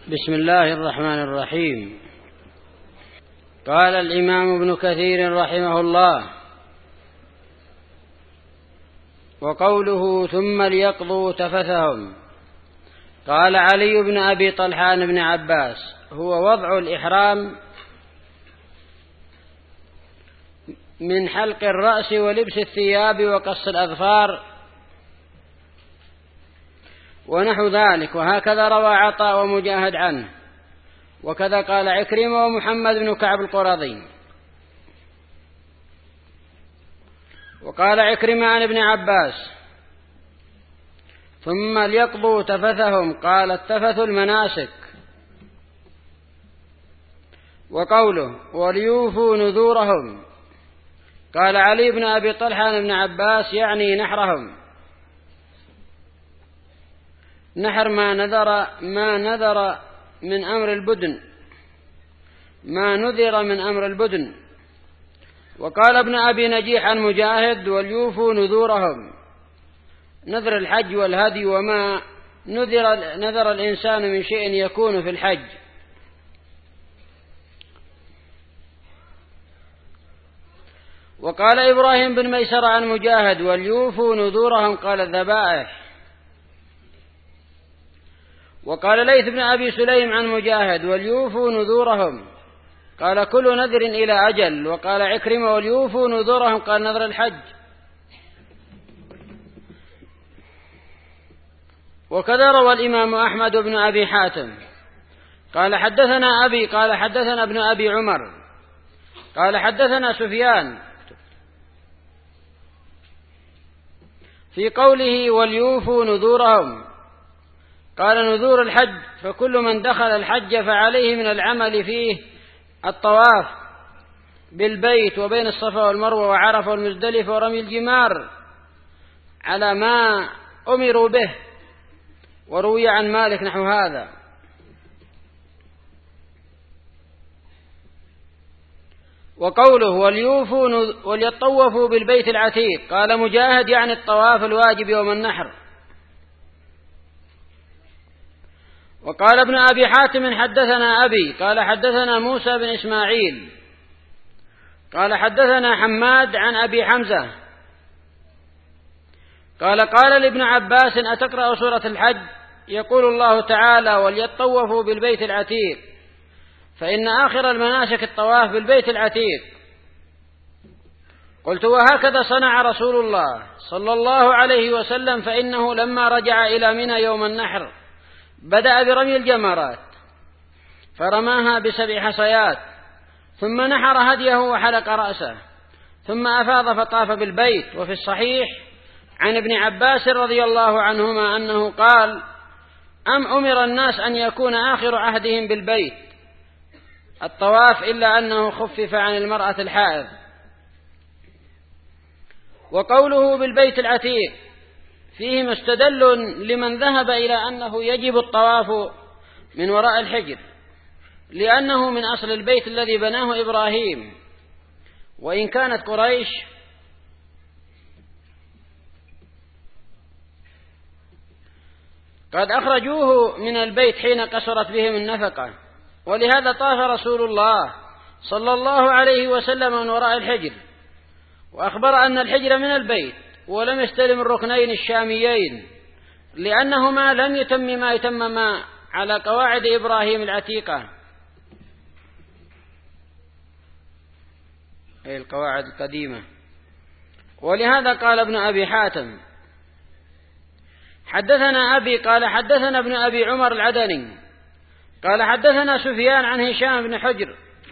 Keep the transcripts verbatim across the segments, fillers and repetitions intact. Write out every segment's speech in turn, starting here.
بسم الله الرحمن الرحيم. قال الإمام ابن كثير رحمه الله: وقوله ثم ليقضوا تفثهم. قال علي بن أبي طلحة بن عباس: هو وضع الإحرام من حلق الرأس ولبس الثياب وقص الأظفار ونحو ذلك، وهكذا روى عطاء ومجاهد عنه، وكذا قال عكرمة ومحمد بن كعب القرظي. وقال عكرمة عن ابن عباس: ثم ليقضوا تفثهم، قال التفث المناسك. وقوله وليوفوا نذورهم، قال علي بن أبي طلحة بن عباس يعني نحرهم، نحر ما نذر ما نذر من أمر البدن ما نذر من أمر البدن. وقال ابن أبي نجيح عن مجاهد: وليوفوا نذورهم، نذر الحج والهدي وما نذر, نذر الإنسان من شيء يكون في الحج. وقال إبراهيم بن ميسر عن مجاهد: وليوفوا نذورهم، قال الذبائح. وقال ليث بن أبي سليم عن مجاهد: وليوفوا نذورهم، قال كل نذر إلى أجل. وقال عكرمة: وليوفوا نذورهم، قال نذر الحج. وكذا روى الإمام أحمد بن أبي حاتم قال حدثنا أبي قال حدثنا ابن أبي عمر قال حدثنا سفيان في قوله وليوفوا نذورهم، قال نذور الحج فكل من دخل الحج فعليه من العمل فيه الطواف بالبيت وبين الصفا والمروة وعرفة والمزدلفة ورمي الجمار على ما أمروا به. وروي عن مالك نحو هذا. وقوله وليوفوا وليطوفوا بالبيت العتيق، قال مجاهد يعني الطواف الواجب يوم النحر. وقال ابن أبي حاتم حدثنا أبي قال حدثنا موسى بن إسماعيل قال حدثنا حماد عن أبي حمزة قال قال لابن عباس: أتقرأ سورة الحج؟ يقول الله تعالى: وليطوفوا بالبيت العتيق، فإن آخر المناسك الطواف بالبيت العتيق. قلت: وهكذا صنع رسول الله صلى الله عليه وسلم، فإنه لما رجع إلى منى يوم النحر بدأ برمي الجمرات فرماها بسبع حصيات، ثم نحر هديه وحلق رأسه، ثم أفاض فطاف بالبيت. وفي الصحيح عن ابن عباس رضي الله عنهما أنه قال: أم أمر الناس أن يكون آخر عهدهم بالبيت الطواف، إلا أنه خفف عن المرأة الحائض. وقوله بالبيت العتيق فيه مستدل لمن ذهب إلى أنه يجب الطواف من وراء الحجر، لأنه من أصل البيت الذي بناه إبراهيم، وإن كانت قريش قد أخرجوه من البيت حين قصرت بهم النفقة، ولهذا طاف رسول الله صلى الله عليه وسلم من وراء الحجر، وأخبر أن الحجر من البيت، ولم يستلم الركنين الشاميين لأنهما لم يتمما يتمما على قواعد إبراهيم العتيقة، أي القواعد القديمة. ولهذا قال ابن أبي حاتم حدثنا أبي قال حدثنا ابن أبي عمر العدني قال حدثنا سفيان عن هشام بن حجر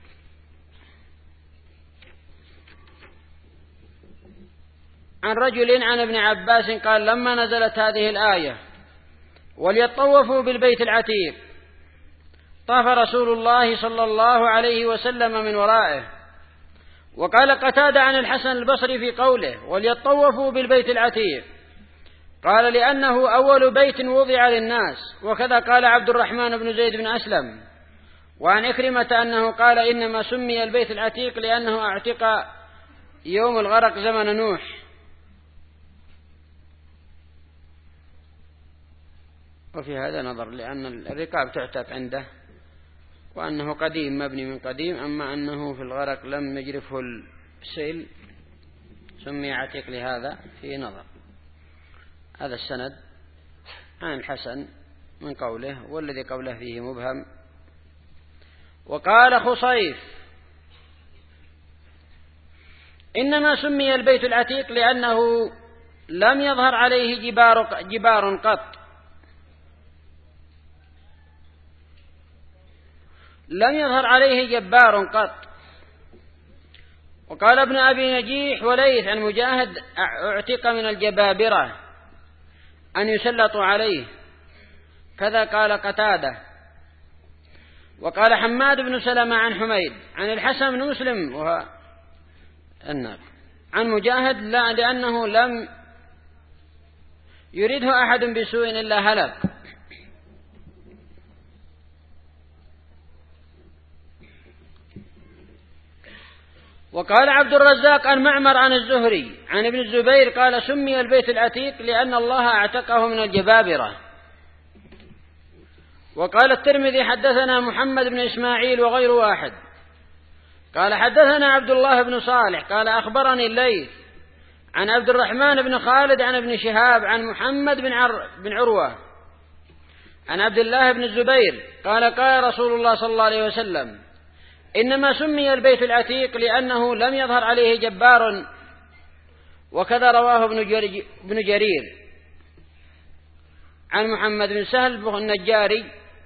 عن رجل عن ابن عباس قال: لما نزلت هذه الآية وليطوفوا بالبيت العتيق طاف رسول الله صلى الله عليه وسلم من ورائه. وقال قتادة عن الحسن البصري في قوله وليطوفوا بالبيت العتيق، قال: لأنه أول بيت وضع للناس. وكذا قال عبد الرحمن بن زيد بن أسلم. وعن إكرمة أنه قال: إنما سمي البيت العتيق لأنه اعتق يوم الغرق زمن نوح. وفي هذا نظر، لأن الركاب تعتق عنده، وأنه قديم مبني من قديم، أما أنه في الغرق لم يجرفه السيل سمي عتيق لهذا فيه نظر. هذا السند عن الحسن من قوله، والذي قوله فيه مبهم. وقال خصيف: إنما سمي البيت العتيق لأنه لم يظهر عليه جبار, جبار قط، لم يظهر عليه جبار قط. وقال ابن أبي نجيح وليث عن مجاهد: اعتق من الجبابرة أن يسلطوا عليه، كذا قال قتادة. وقال حماد بن سلمة عن حميد عن الحسن بن مسلم وهو النار عن مجاهد: لا، لأنه لم يريده أحد بسوء إلا هلك. وقال عبد الرزاق عن معمر عن الزهري عن ابن الزبير قال: سمي البيت العتيق لأن الله اعتقه من الجبابرة. وقال الترمذي: حدثنا محمد بن إسماعيل وغير واحد قال حدثنا عبد الله بن صالح قال أخبرني الليث عن عبد الرحمن بن خالد عن ابن شهاب عن محمد بن, عر بن عروة عن عبد الله بن الزبير قال: قال رسول الله صلى الله عليه وسلم: إنما سمي البيت العتيق لأنه لم يظهر عليه جبار. وكذا رواه ابن جرير عن محمد بن سهل النجاري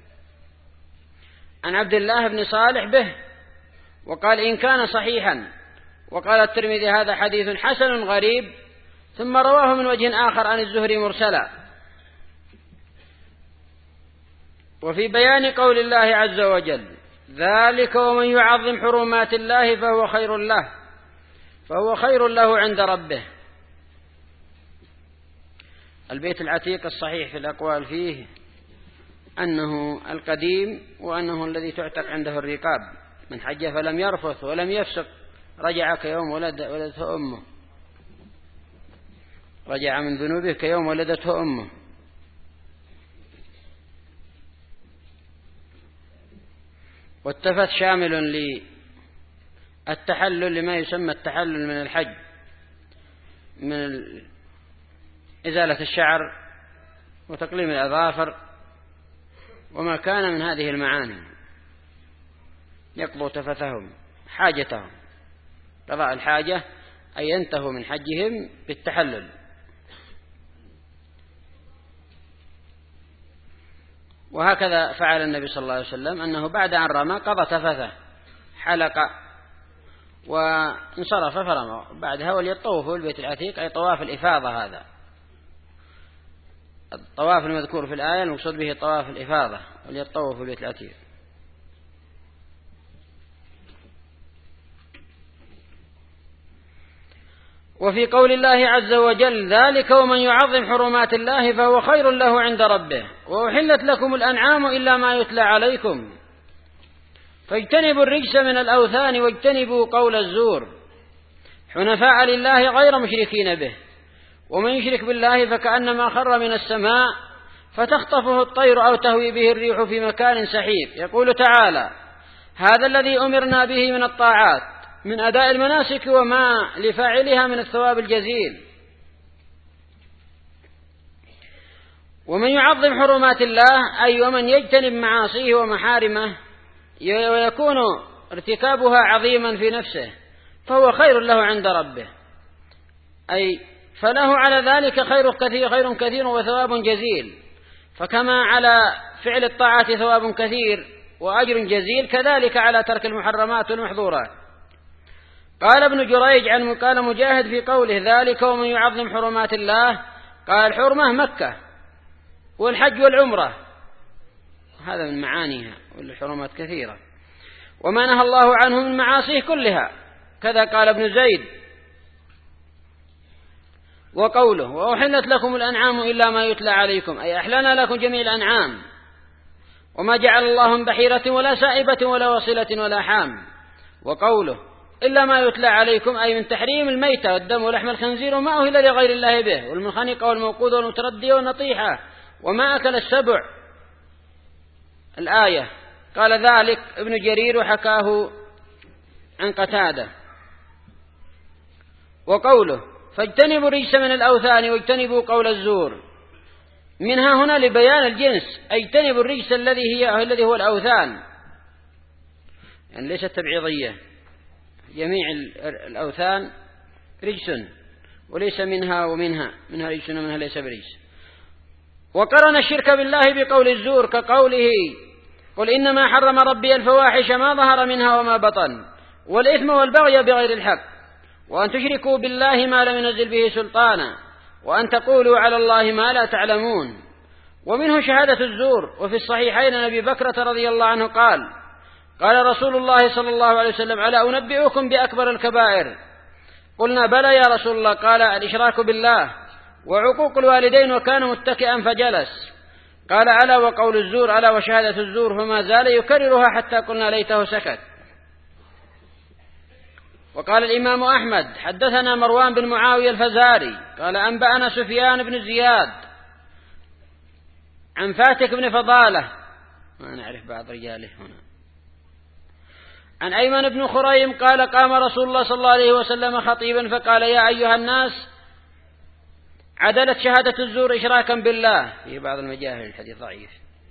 عن عبد الله بن صالح به، وقال: إن كان صحيحا. وقال الترمذي: هذا حديث حسن غريب. ثم رواه من وجه آخر عن الزهري مرسلا. وفي بيان قول الله عز وجل: ذلك ومن يعظم حرمات الله فهو خير له فهو خير له عند ربه. البيت العتيق الصحيح في الأقوال فيه أنه القديم، وأنه الذي تعتق عنده الرقاب. من حج فلم يرفث ولم يفسق رجع كيوم ولد ولدته أمه رجع من ذنوبه كيوم ولدته أمه. والتفت شامل للتحلل لما يسمى التحلل من الحج، من إزالة الشعر وتقليم الأظافر وما كان من هذه المعاني، يقضوا تفثهم حاجتهم، قضاء الحاجة أي ينتهوا من حجهم بالتحلل. وهكذا فعل النبي صلى الله عليه وسلم، أنه بعد أن رمى قضى تفثه، حلق وانصرف فرمى بعدها. وليطوفوا البيت العتيق أي طواف الإفاضة. هذا الطواف المذكور في الآية المقصود به طواف الإفاضة، وليطوفوا البيت العتيق. وفي قول الله عز وجل: ذلك ومن يعظم حرمات الله فهو خير له عند ربه وأحلت لكم الأنعام إلا ما يتلى عليكم فاجتنبوا الرجس من الأوثان واجتنبوا قول الزور حنفاء لله غير مشركين به ومن يشرك بالله فكأنما خر من السماء فتخطفه الطير أو تهوي به الريح في مكان سحيق. يقول تعالى: هذا الذي أمرنا به من الطاعات من أداء المناسك وما لفاعلها من الثواب الجزيل. ومن يعظم حرمات الله أي ومن يجتنب معاصيه ومحارمه ويكون ارتكابها عظيما في نفسه فهو خير له عند ربه، أي فله على ذلك خير كثير خير كثير وثواب جزيل. فكما على فعل الطاعات ثواب كثير وأجر جزيل، كذلك على ترك المحرمات والمحظورات. قال ابن جريج عن قال مجاهد في قوله: ذلك ومن يعظم حرمات الله، قال حرمة مكة والحج والعمرة، هذا من معانيها، والحرمات كثيرة، وما نهى الله عنه من معاصيه كلها. كذا قال ابن زيد. وقوله: وأحلت لكم الأنعام إلا ما يتلى عليكم، أي أحلنا لكم جميع الأنعام وما جعل الله من بحيرة ولا سائبة ولا وصلة ولا حام. وقوله: إلا ما يتلى عليكم، أي من تحريم الميتة والدم ولحم الخنزير وما أهل لغير الله به والمنخنقة والموقوذة والمتردية والنطيحة وما أكل السبع الآية. قال ذلك ابن جرير وحكاه عن قتادة. وقوله فاجتنبوا الرجس من الأوثان واجتنبوا قول الزور، منها هنا لبيان الجنس، اجتنبوا الرجس الذي هي الذي هو الأوثان، يعني ليست تبعيضية، جميع الأوثان رجس وليس منها ومنها، منها رجس ومنها ليس برجس. وقرن الشرك بالله بقول الزور كقوله قل إنما حرم ربي الفواحش ما ظهر منها وما بطن والإثم والبغي بغير الحق وأن تشركوا بالله ما لم ينزل به سلطانا وأن تقولوا على الله ما لا تعلمون. ومنه شهادة الزور. وفي الصحيحين أن أبي بكرة رضي الله عنه قال قال رسول الله صلى الله عليه وسلم ألا أنبئكم بأكبر الكبائر؟ قلنا بلى يا رسول الله. قال الإشراك بالله وعقوق الوالدين، وكان متكئا فجلس. قال ألا وقول الزور ألا وشهادة الزور، فما زال يكررها حتى قلنا ليته سكت. وقال الإمام أحمد حدثنا مروان بن معاوية الفزاري قال أنبأنا سفيان بن زياد عن فاتك بن فضالة، ما نعرف بعض رجاله هنا، عن أيمن بن خريم قال قام رسول الله صلى الله عليه وسلم خطيبا فقال يا أيها الناس عدلت شهادة الزور إشراكا بالله. في بعض المجاهل الحديث ضعيف.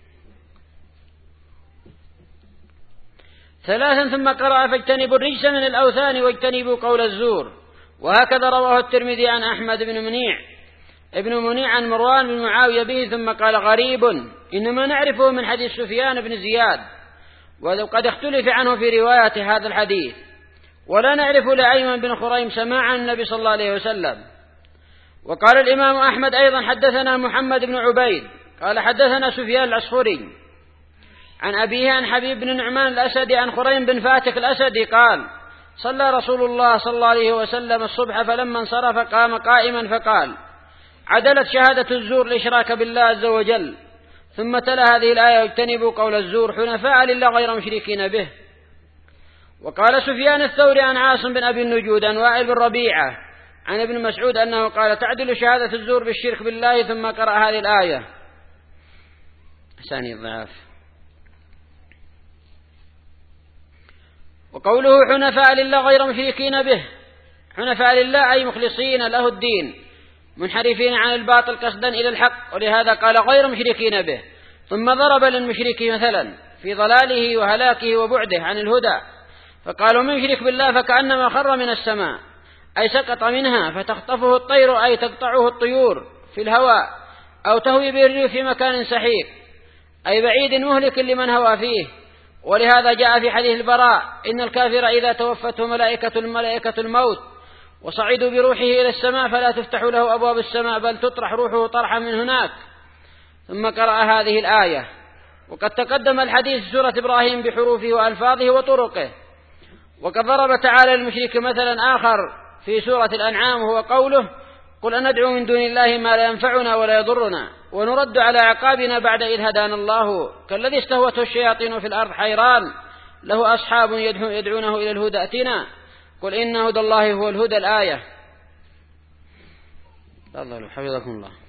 ثلاثا ثم قرأ فاجتنبوا الرجس من الأوثان واجتنبوا قول الزور. وهكذا رواه الترمذي عن أحمد بن منيع ابن منيع عن مروان بن معاوية به، ثم قال غريب إنما نعرفه من حديث سفيان بن زياد وقد اختلف عنه في رواية هذا الحديث، ولا نعرف لأيمن بن خريم سماعا النبي صلى الله عليه وسلم. وقال الإمام أحمد أيضا حدثنا محمد بن عبيد قال حدثنا سفيان العصفوري عن أبيه عن حبيب بن نعمان الأسدي عن خريم بن فاتك الأسدي قال صلى رسول الله صلى الله عليه وسلم الصبح فلما انصرف قام قائما فقال عدلت شهادة الزور الإشراك بالله عز وجل. ثم تلا هذه الآية واجتنبوا قول الزور حنفاء لله غير مشركين به. وقال سفيان الثوري عن عاصم بن أبي النجود عن وائل بن ربيعة عن ابن مسعود أنه قال تعدل شهادة الزور بالشرك بالله، ثم قرأ هذه الآية. ثاني الضعاف. وقوله حنفاء لله غير مشركين به، حنفاء لله أي مخلصين له الدين منحرفين عن الباطل قصدا إلى الحق، ولهذا قال غير مشركين به. ثم ضرب للمشرك مثلا في ضلاله وهلاكه وبعده عن الهدى، فقالوا من يشرك بالله فكأنما خر من السماء أي سقط منها فتخطفه الطير أي تقطعه الطيور في الهواء أو تهوي به الريح في مكان سحيق أي بعيد مهلك لمن هوى فيه. ولهذا جاء في حديث البراء إن الكافر إذا توفته ملائكة الملائكة الموت وصعدوا بروحه إلى السماء فلا تفتح له أبواب السماء بل تطرح روحه طرحا من هناك. ثم قرأ هذه الآية. وقد تقدم الحديث في سورة إبراهيم بحروفه وألفاظه وطرقه. وقد ضرب تعالى المشرك مثلا آخر في سورة الأنعام وهو قوله قل أندعو من دون الله ما لا ينفعنا ولا يضرنا ونرد على عقابنا بعد إذ هدانا الله كالذي استهوته الشياطين في الأرض حيران له أصحاب يدعونه إلى الهدى ائتنا قل إن هدى الله هو الهدى. الآية. تفضلوا حفظكم الله.